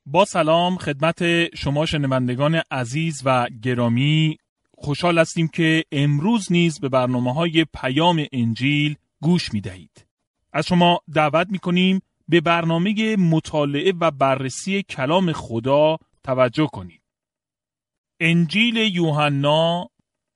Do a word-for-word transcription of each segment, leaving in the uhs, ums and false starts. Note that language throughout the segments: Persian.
با سلام خدمت شما شنوندگان عزیز و گرامی، خوشحال هستیم که امروز نیز به برنامه‌های پیام انجیل گوش می‌دهید. از شما دعوت می‌کنیم به برنامه مطالعه و بررسی کلام خدا توجه کنید. انجیل یوحنا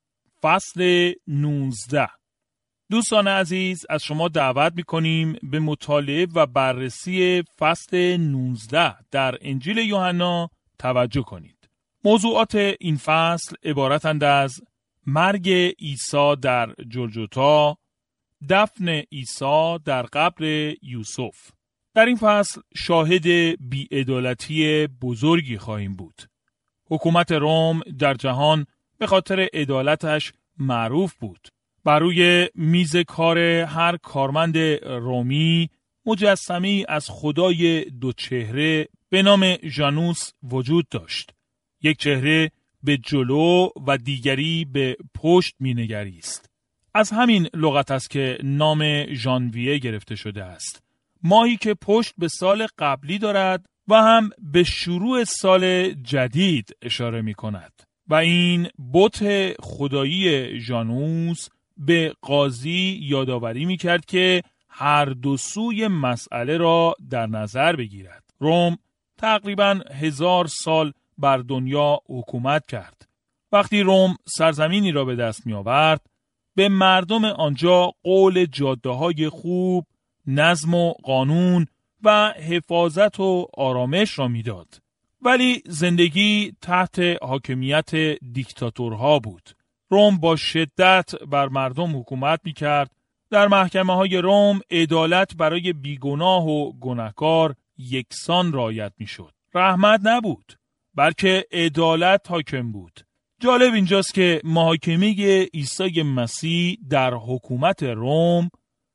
فصل نوزده. دوستان عزیز، از شما دعوت می‌کنیم به مطالعه و بررسی فصل نوزده در انجیل یوحنا توجه کنید. موضوعات این فصل عبارتند از مرگ عیسی در جلجتا، دفن عیسی در قبر یوسف. در این فصل شاهد بی‌عدالتی بزرگی خواهیم بود. حکومت روم در جهان به خاطر عدالتش معروف بود. بر روی میز کار هر کارمند رومی مجسمه‌ای از خدای دو چهره به نام ژانوس وجود داشت. یک چهره به جلو و دیگری به پشت می‌نگریست. از همین لغت است که نام ژانویه گرفته شده است. ماهی که پشت به سال قبلی دارد و هم به شروع سال جدید اشاره می‌کند. و این بت خدایی ژانوس به قاضی یادآوری می‌کرد که هر دو سوی مسئله را در نظر بگیرد. روم تقریباً هزار سال بر دنیا حکومت کرد. وقتی روم سرزمینی را به دست می‌آورد، به مردم آنجا قول جاده‌های خوب، نظم و قانون و حفاظت و آرامش را می‌داد. ولی زندگی تحت حاکمیت دیکتاتورها بود. روم با شدت بر مردم حکومت می‌کرد. در محکمه‌های روم عدالت برای بیگناه و گناهکار یکسان رعایت می‌شد. رحمت نبود، بلکه عدالت حاکم بود. جالب اینجاست که محاکمه عیسی مسیح در حکومت روم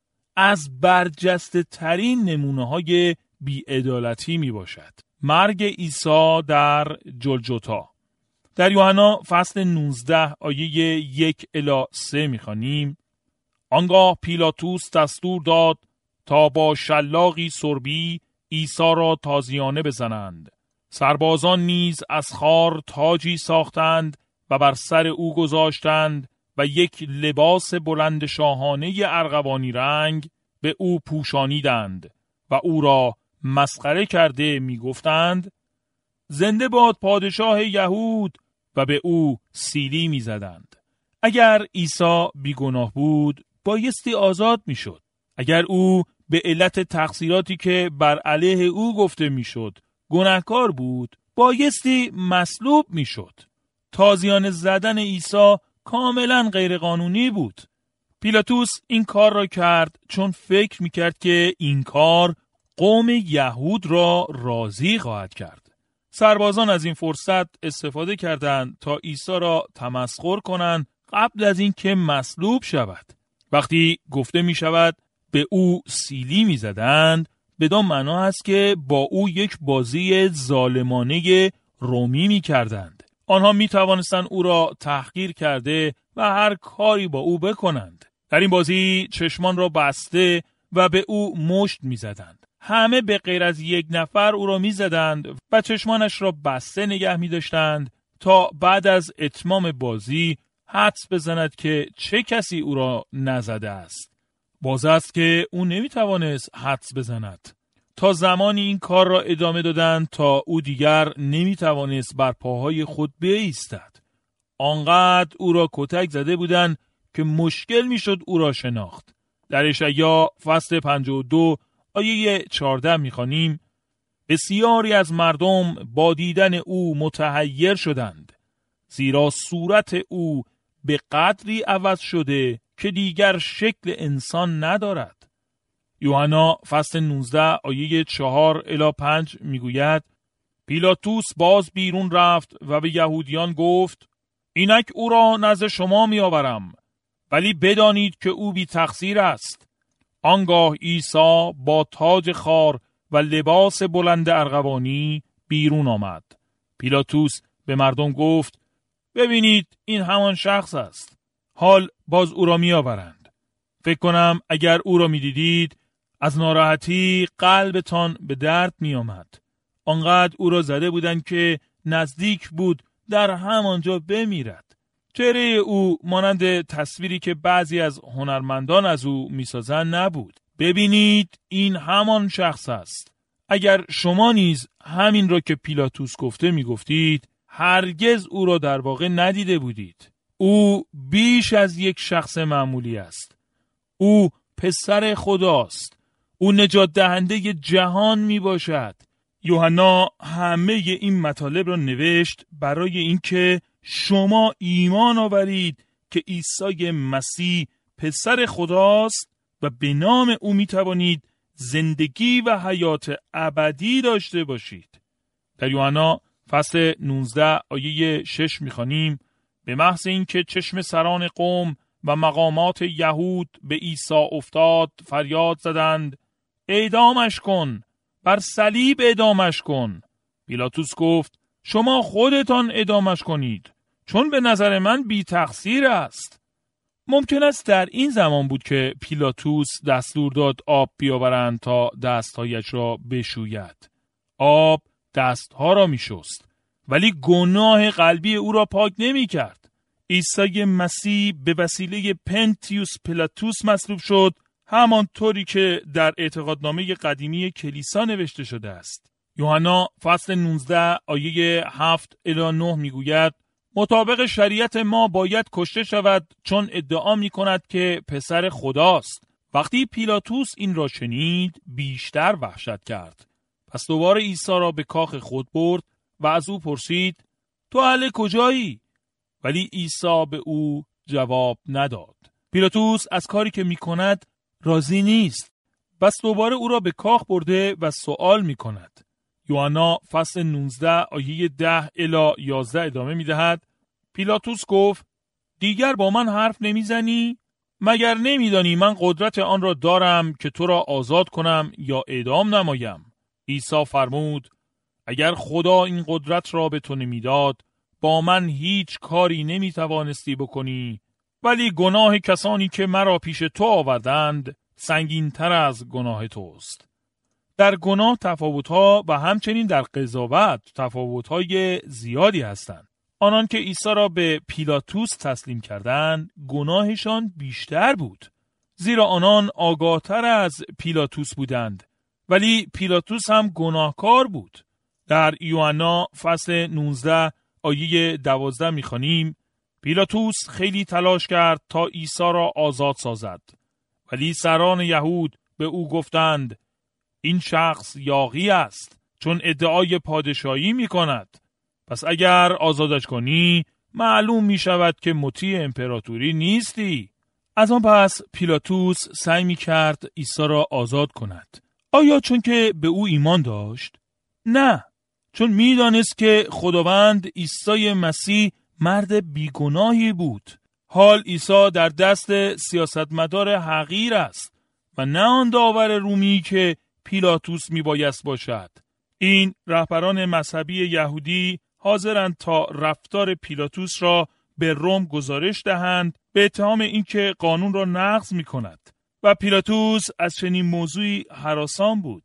از برجسته ترین نمونه‌های بی‌عدالتی میباشد. مرگ عیسی در جلجتا. در یوحنا فصل نوزده آیه یک الی سه میخوانیم: آنگاه پیلاتوس دستور داد تا با شلاقی سربی عیسی را تازیانه بزنند. سربازان نیز از خار تاجی ساختند و بر سر او گذاشتند و یک لباس بلند شاهانه ارغوانی رنگ به او پوشانیدند و او را مسخره کرده می گفتند زنده باد پادشاه یهود، و به او سیلی می زدند. اگر عیسی بیگناه بود بایستی آزاد می شد. اگر او به علت تقصیراتی که بر علیه او گفته می شد گناهکار بود بایستی مصلوب می شد. تازیانه زدن عیسی کاملا غیر قانونی بود. پیلاتوس این کار را کرد چون فکر می کرد که این کار قوم یهود را راضی خواهد کرد. سربازان از این فرصت استفاده کردند تا عیسی را تمسخر کنند قبل از اینکه مصلوب شود. وقتی گفته می شود به او سیلی می زدند، بدان معنا است که با او یک بازی ظالمانه رومی می کردند. آنها می توانستند او را تحقیر کرده و هر کاری با او بکنند. در این بازی چشمان را بسته و به او مشت می زدند. همه به غیر از یک نفر او را می زدند و چشمانش را بسته نگه می داشتند تا بعد از اتمام بازی حدس بزند که چه کسی او را نزده است. باز است که او نمی توانست حدس بزند. تا زمانی این کار را ادامه دادند تا او دیگر نمی توانست بر پاهای خود بایستد. آنقدر او را کتک زده بودند که مشکل می شد او را شناخت. در اشعیا فصل پنجاه و دو آیه چهارده می‌خوانیم: بسیاری از مردم با دیدن او متحیر شدند، زیرا صورت او به قدری عوض شده که دیگر شکل انسان ندارد. یوحنا فصل نوزده آیه چهار الی پنج میگوید: پیلاتوس باز بیرون رفت و به یهودیان گفت اینک او را نزد شما میآورم، ولی بدانید که او بی تقصیر است. آنگاه عیسی با تاج خار و لباس بلند ارغوانی بیرون آمد. پیلاتوس به مردم گفت ببینید این همان شخص است. حال باز او را می آورند. فکر کنم اگر او را می دیدید از ناراحتی قلبتان به درد می آمد. آنقدر او را زده بودند که نزدیک بود در همانجا بمیرد. چهره او مانند تصویری که بعضی از هنرمندان از او می‌سازند نبود. ببینید این همان شخص است. اگر شما نیز همین را که پیلاتوس گفته می‌گفتید، هرگز او را در واقع ندیده بودید. او بیش از یک شخص معمولی است. او پسر خداست. او نجات دهنده جهان می باشد. یوحنا همه این مطالب را نوشت برای اینکه شما ایمان آورید که عیسی مسیح پسر خداست و به نام او می توانید زندگی و حیات ابدی داشته باشید. در یوحنا فصل نوزده آیه شش می خوانیم: به محض اینکه چشم سران قوم و مقامات یهود به عیسی افتاد فریاد زدند: اعدامش کن، بر صلیب اعدامش کن. پیلاتوس گفت: شما خودتان اعدامش کنید، چون به نظر من بی تقصیر است. ممکن است در این زمان بود که پیلاتوس دستور داد آب بیاورند تا دستهایش را بشوید. آب دستها را می شست، ولی گناه قلبی او را پاک نمی کرد. عیسی مسیح به وسیله پنتیوس پیلاتوس مصلوب شد، همانطوری که در اعتقادنامه قدیمی کلیسا نوشته شده است. یوحنا فصل نوزده آیه هفت الی نه میگوید: مطابق شریعت ما باید کشته شود، چون ادعا می کند که پسر خداست. وقتی پیلاتوس این را شنید بیشتر وحشت کرد. پس دوباره عیسی را به کاخ خود برد و از او پرسید: تو اهل کجایی؟ ولی عیسی به او جواب نداد. پیلاتوس از کاری که می کند راضی نیست. بس دوباره او را به کاخ برده و سوال می کند. یوحنا فصل نوزده آیه ده الی یازده ادامه می دهد: پیلاتوس گفت: دیگر با من حرف نمی زنی؟ مگر نمی دانی من قدرت آن را دارم که تو را آزاد کنم یا اعدام نمایم؟ عیسی فرمود: اگر خدا این قدرت را به تو نمی داد، با من هیچ کاری نمی توانستی بکنی، ولی گناه کسانی که مرا پیش تو آوردند سنگین تر از گناه توست. در گناه تفاوت‌ها و همچنین در قضاوت تفاوت‌های زیادی هستند. آنان که عیسی را به پیلاتوس تسلیم کردند گناهشان بیشتر بود، زیرا آنان آگاه‌تر از پیلاتوس بودند، ولی پیلاتوس هم گناهکار بود. در یوحنا فصل نوزده آیه دوازده می‌خوانیم: پیلاتوس خیلی تلاش کرد تا عیسی را آزاد سازد، ولی سران یهود به او گفتند: این شخص یاغی است، چون ادعای پادشاهی می کند. پس اگر آزادش کنی معلوم می شود که مطیع امپراتوری نیستی. از آن پس پیلاتوس سعی می کرد عیسی را آزاد کند. آیا چون که به او ایمان داشت؟ نه، چون می دانست که خداوند عیسی مسیح مرد بیگناهی بود. حال عیسی در دست سیاستمدار حقیر است و نه آن داور رومی که پیلاتوس می بایست باشد. این رهبران مذهبی یهودی حاضرند تا رفتار پیلاتوس را به روم گزارش دهند به اتهام اینکه قانون را نقض می کند و پیلاتوس از چنین موضوعی هراسان بود.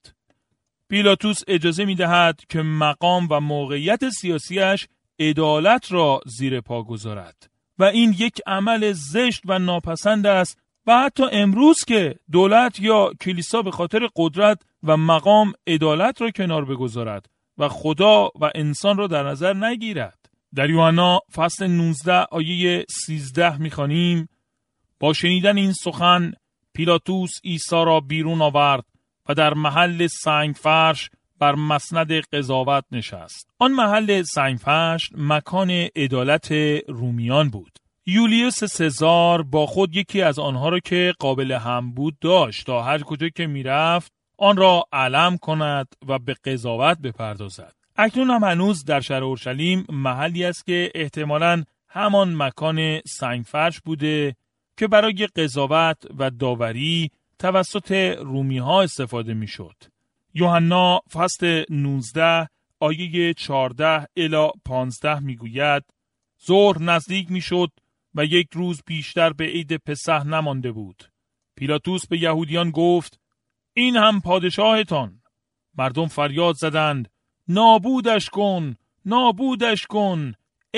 پیلاتوس اجازه می دهد که مقام و موقعیت سیاسیش عدالت را زیر پا گذارد و این یک عمل زشت و ناپسند است و حتی امروز که دولت یا کلیسا به خاطر قدرت و مقام عدالت را کنار بگذارد و خدا و انسان را در نظر نگیرد. در یوحنا فصل نوزده آیه سیزده می‌خوانیم: با شنیدن این سخن پیلاتوس عیسی را بیرون آورد و در محل سنگ فرش بر مسند قضاوت نشست. آن محل سنگ فرش مکان عدالت رومیان بود. یولیوس سزار با خود یکی از آنها را که قابل هم بود داشت تا هر کجا که میرفت آن را علم کند و به قضاوت بپردازد. اکنون هم هنوز در شهر اورشلیم محلی است که احتمالاً همان مکان سنگ فرش بوده که برای قضاوت و داوری توسط رومی ها استفاده می شد. یوحنا فصل نوزده آیه چهارده الی پانزده می گوید: ظهر نزدیک می شد و یک روز بیشتر به عید پسح نمانده بود. پیلاتوس به یهودیان گفت: این هم پادشاهتان. مردم فریاد زدند: نابودش کن، نابودش کن،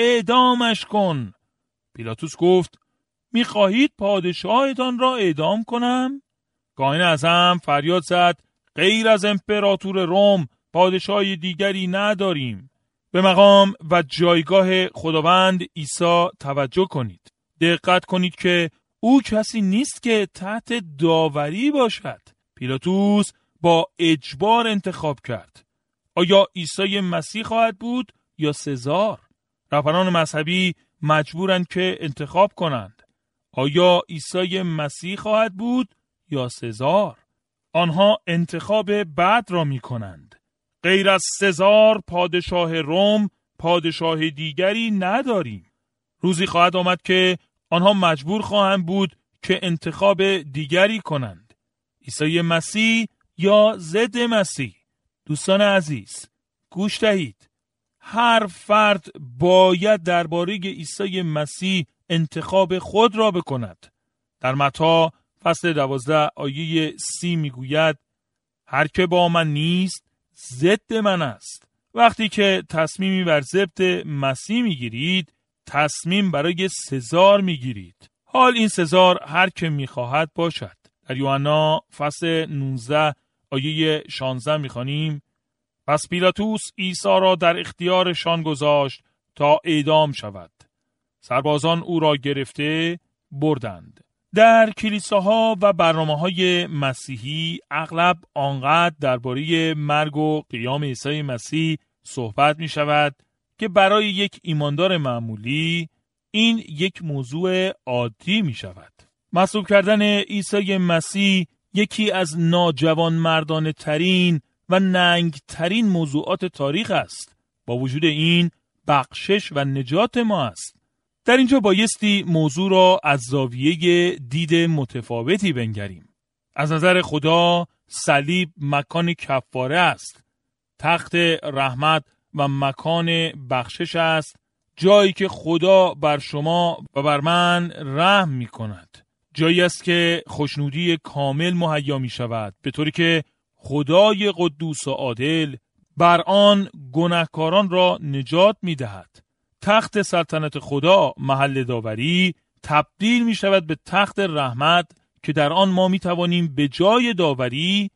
اعدامش کن. پیلاتوس گفت میخواهید پادشاهتان را اعدام کنم؟ قائن اعظم فریاد زد غیر از امپراتور روم پادشاه دیگری نداریم. به مقام و جایگاه خداوند عیسی توجه کنید. دقت کنید که او کسی نیست که تحت داوری باشد. پیلاتوس با اجبار انتخاب کرد. آیا عیسی مسیح خواهد بود یا سزار؟ رهبران مذهبی مجبورند که انتخاب کنند. آیا عیسی مسیح خواهد بود یا سزار؟ آنها انتخاب بد را می کنند. غیر از سزار پادشاه روم پادشاه دیگری نداریم. روزی خواهد آمد که آنها مجبور خواهند بود که انتخاب دیگری کنند. عیسی مسیح یا ضد مسیح. دوستان عزیز گوش دهید. هر فرد باید درباره عیسی مسیح انتخاب خود را بکند. در متی فصل دوازده آیه سی میگوید هر که با من نیست ضد من است. وقتی که تصمیمی بر ضد مسیح میگیرید تصمیم برای سزار میگیرید. حال این سزار هر که میخواهد باشد. در یوحنا فصل نوزده آیه شانزده میخوانیم پس پیلاتوس عیسی را در اختیارشان گذاشت تا اعدام شود. سربازان او را گرفته بردند. در کلیساها و برنامه‌های مسیحی اغلب آنقدر درباره مرگ و قیام عیسی مسیح صحبت می شود که برای یک ایماندار معمولی این یک موضوع عادی می شود. مصلوب کردن عیسی مسیح یکی از ناجوانمردانه ترین و ننگ ترین موضوعات تاریخ است. با وجود این بخشش و نجات ما است. در اینجا بایستی موضوع را از زاویه دید متفاوتی بنگریم. از نظر خدا صلیب مکان کفاره است. تخت رحمت و مکان بخشش است. جایی که خدا بر شما و بر من رحم می کند. جایی است که خوشنودی کامل مهیا می شود. به طوری که خدای قدوس و عادل بر آن گناهکاران را نجات می دهد. تخت سلطنت خدا محل داوری تبدیل می شود به تخت رحمت که در آن ما می توانیم به جای داوری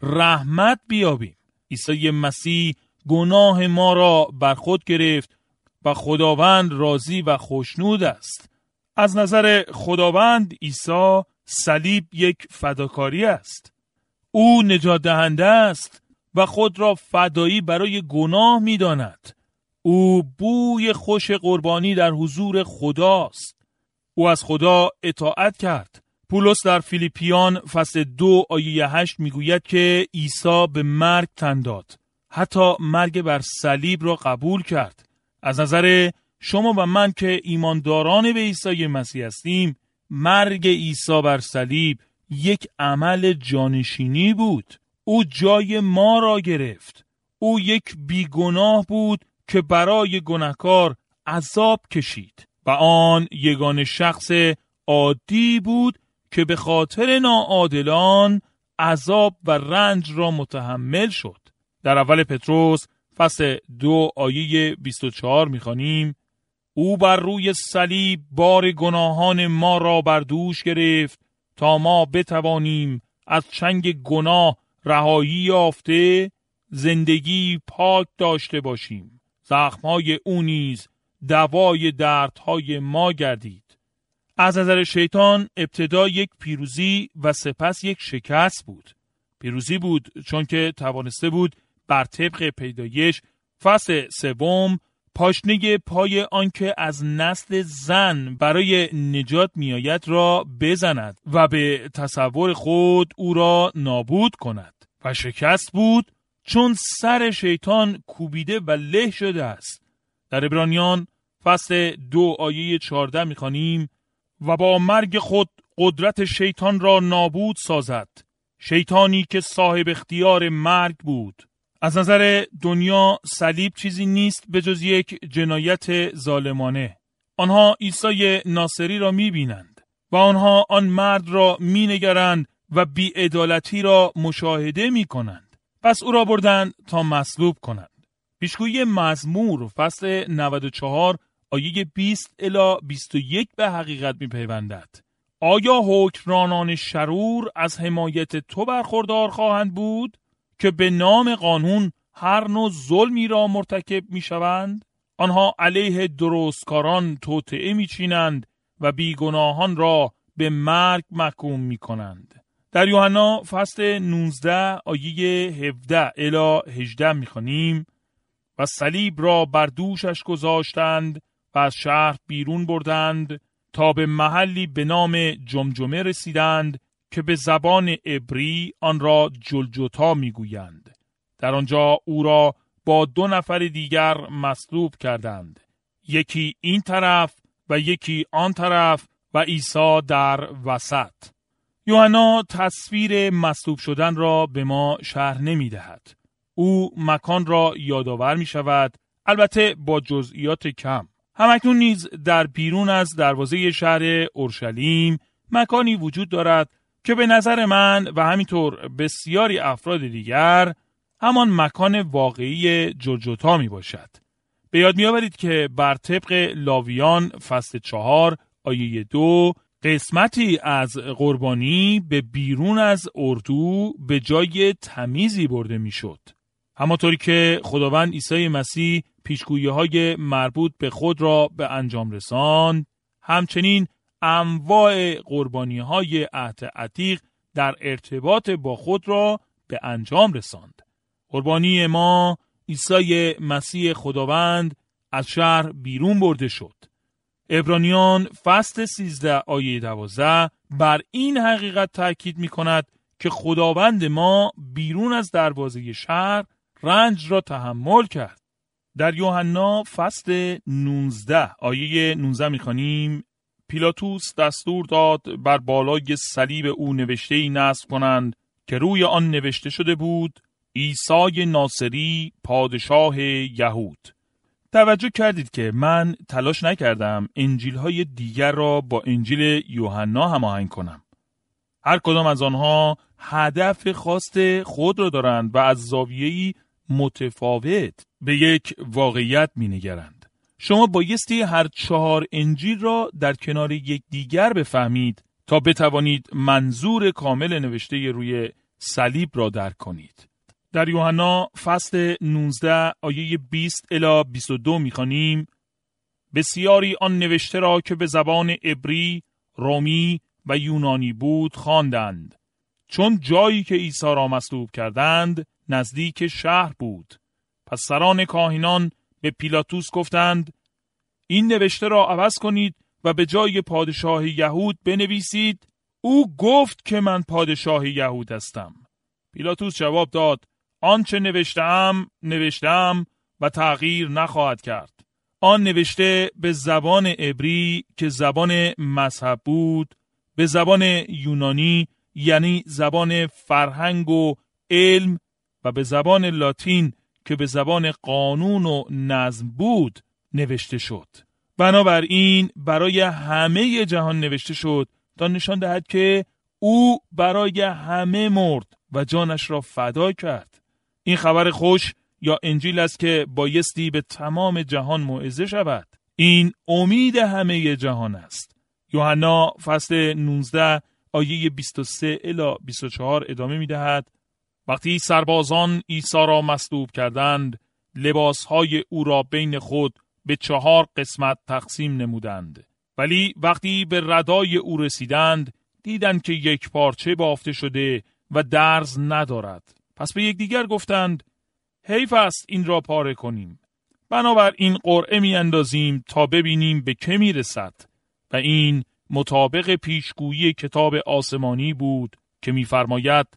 رحمت بیابیم. عیسی مسیح گناه ما را بر خود گرفت و خداوند راضی و خوشنود است. از نظر خداوند عیسی صلیب یک فداکاری است. او نجات دهنده است و خود را فدایی برای گناه می داند. او بوی خوش قربانی در حضور خداست. او از خدا اطاعت کرد. پولس در فیلیپیان فصل دو آیه هشت میگوید که عیسی به مرگ تن داد. حتی مرگ بر صلیب را قبول کرد. از نظر شما و من که ایمانداران به عیسی مسیح هستیم، مرگ عیسی بر صلیب یک عمل جانشینی بود. او جای ما را گرفت. او یک بیگناه بود که برای گناهکار عذاب کشید و آن یگانه شخص عادی بود که به خاطر ناعادلان عذاب و رنج را متحمل شد. در اول پتروس فصل دو آیه بیست و چهار می‌خوانیم او بر روی صلیب بار گناهان ما را بر دوش گرفت تا ما بتوانیم از چنگ گناه رهایی یافته زندگی پاک داشته باشیم. زخم‌های او نیز دوای دردهای ما گردید. از نظر شیطان ابتدا یک پیروزی و سپس یک شکست بود. پیروزی بود چون که توانسته بود بر طبق پیدایش فصل سوم پاشنه پای آنکه از نسل زن برای نجات میآید را بزند و به تصور خود او را نابود کند. و شکست بود چون سر شیطان کوبیده و له شده است. در عبرانیان فصل دو آیه چهارده می‌خوانیم و با مرگ خود قدرت شیطان را نابود سازد. شیطانی که صاحب اختیار مرگ بود. از نظر دنیا صلیب چیزی نیست به جز یک جنایت ظالمانه. آنها عیسی ناصری را می‌بینند و آنها آن مرد را می‌نگرند و بی‌عدالتی را مشاهده می‌کنند. پس او را بردند تا مصلوب کنند. پیشگویی مزمور فصل نود و چهار آیه بیست الی بیست و یک به حقیقت می‌پیوندد. آیا حکمرانان شرور از حمایت تو برخوردار خواهند بود که به نام قانون هر نوع ظلمی را مرتکب می‌شوند؟ آنها علیه درستکاران توطئه می‌چینند و بیگناهان را به مرگ محکوم می‌کنند. در یوحنا فصل نوزده آیه هفده الی هجده می‌خوانیم: و صلیب را بر دوشش گذاشتند و از شهر بیرون بردند تا به محلی به نام جمجمه رسیدند که به زبان عبری آن را جلجتا میگویند. در آنجا او را با دو نفر دیگر مصلوب کردند، یکی این طرف و یکی آن طرف و عیسی در وسط. یوحنا تصویر مصلوب شدن را به ما شرح نمی دهد. او مکان را یادآور می شود، البته با جزئیات کم. همکنون نیز در بیرون از دروازه شهر اورشلیم مکانی وجود دارد که به نظر من و همینطور بسیاری افراد دیگر همان مکان واقعی جلجتا می باشد. به یاد می آورید که بر طبق لاویان فصل چهار آیه دو قسمتی از قربانی به بیرون از اردو به جای تمیزی برده می شد. همانطوری که خداوند عیسی مسیح پیشگویی‌های مربوط به خود را به انجام رساند، همچنین انواع قربانی‌های عهد عتیق در ارتباط با خود را به انجام رساند. قربانی ما عیسی مسیح خداوند از شهر بیرون برده شد. عبرانیان فصل سیزده آیه دوازده بر این حقیقت تأکید می کند که خداوند ما بیرون از دروازه شهر رنج را تحمل کرد. در یوحنا فصل نوزده آیه نوزده می خوانیم: پیلاتوس دستور داد بر بالای صلیب او نوشته‌ای نصب کنند که روی آن نوشته شده بود: عیسی ناصری پادشاه یهود. توجه کردید که من تلاش نکردم انجیل‌های دیگر را با انجیل یوحنا هماهنگ کنم. هر کدام از آنها هدف خاص خود را دارند و از زاویه‌ای متفاوت به یک واقعیت می‌نگرند. شما بایستی هر چهار انجیل را در کنار یک دیگر بفهمید تا بتوانید منظور کامل نوشته روی صلیب را درک کنید. در یوحنا فصل نوزده آیه بیست الی بیست و دو می‌خوانیم: بسیاری آن نوشته را که به زبان عبری، رومی و یونانی بود خواندند، چون جایی که عیسی را مصلوب کردند نزدیک شهر بود. پس سران کاهنان به پیلاتوس گفتند: این نوشته را عوض کنید و به جای پادشاه یهود بنویسید: او گفت که من پادشاه یهود هستم. پیلاتوس جواب داد: آنچه نوشتم نوشتم و تغییر نخواهد کرد. آن نوشته به زبان عبری که زبان مذهب بود، به زبان یونانی یعنی زبان فرهنگ و علم، و به زبان لاتین که به زبان قانون و نظم بود نوشته شد. بنابراین برای همه جهان نوشته شد تا نشان دهد که او برای همه مرد و جانش را فدا کرد. این خبر خوش یا انجیل است که بایستی به تمام جهان موعظه شود. این امید همه جهان است. یوحنا فصل نوزده آیه بیست و سه الی بیست و چهار ادامه می دهد: وقتی سربازان عیسی را مصلوب کردند، لباسهای او را بین خود به چهار قسمت تقسیم نمودند. ولی وقتی به ردای او رسیدند، دیدند که یک پارچه بافته شده و درز ندارد. پس به یکدیگر گفتند: حیف است این را پاره کنیم. بنابراین قرعه می اندازیم تا ببینیم به که می رسد. و این مطابق پیشگویی کتاب آسمانی بود که می فرماید: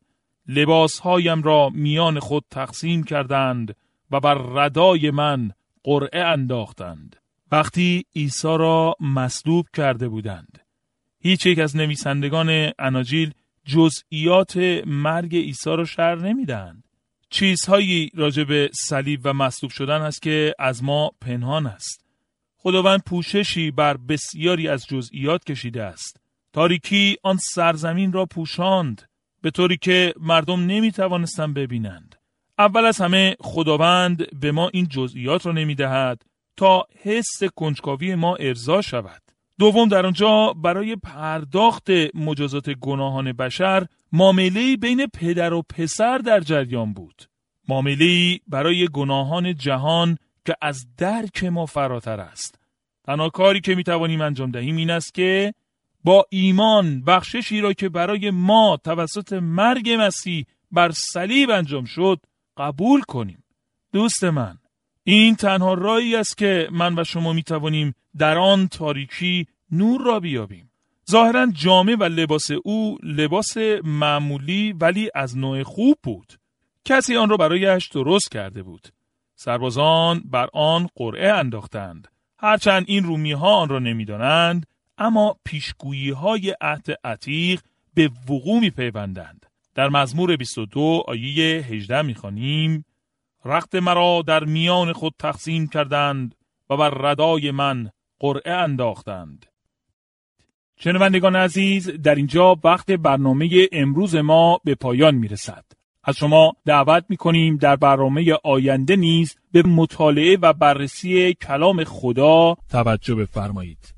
لباسهایم را میان خود تقسیم کردند و بر ردای من قرعه انداختند. وقتی عیسی را مصلوب کرده بودند، هیچ یک از نویسندگان اناجیل جزئیات مرگ عیسی را شرح نمیدهند. چیزهایی راجع به صلیب و مصلوب شدن است که از ما پنهان است. خداوند پوششی بر بسیاری از جزئیات کشیده است. تاریکی آن سرزمین را پوشاند به طوری که مردم نمی توانستند ببینند. اول از همه خداوند به ما این جزئیات رو نمی‌دهد تا حس کنجکاوی ما ارضا شود. دوم، در آنجا برای پرداخت مجازات گناهان بشر معامله‌ای بین پدر و پسر در جریان بود. معامله‌ای برای گناهان جهان که از درک ما فراتر است. تنها کاری که می‌توانیم انجام دهیم این است که با ایمان بخششی را که برای ما توسط مرگ مسیح بر صلیب انجام شد قبول کنیم. دوست من، این تنها راهی است که من و شما می‌توانیم در آن تاریکی نور را بیابیم. ظاهراً جامه و لباس او لباس معمولی ولی از نوع خوب بود. کسی آن را برایش درست کرده بود. سربازان بر آن قرعه انداختند. هرچند این رومی‌ها آن را نمی‌دانند، اما پیشگویی‌های عهد عتیق به وقوع می‌پیوندند. در مزمور بیست و دو آیه هجده می‌خوانیم: رخت مرا در میان خود تقسیم کردند و بر ردای من قرعه انداختند. شنوندگان عزیز، در اینجا وقت برنامه امروز ما به پایان میرسد. از شما دعوت میکنیم در برنامه آینده نیز به مطالعه و بررسی کلام خدا توجه بفرمایید.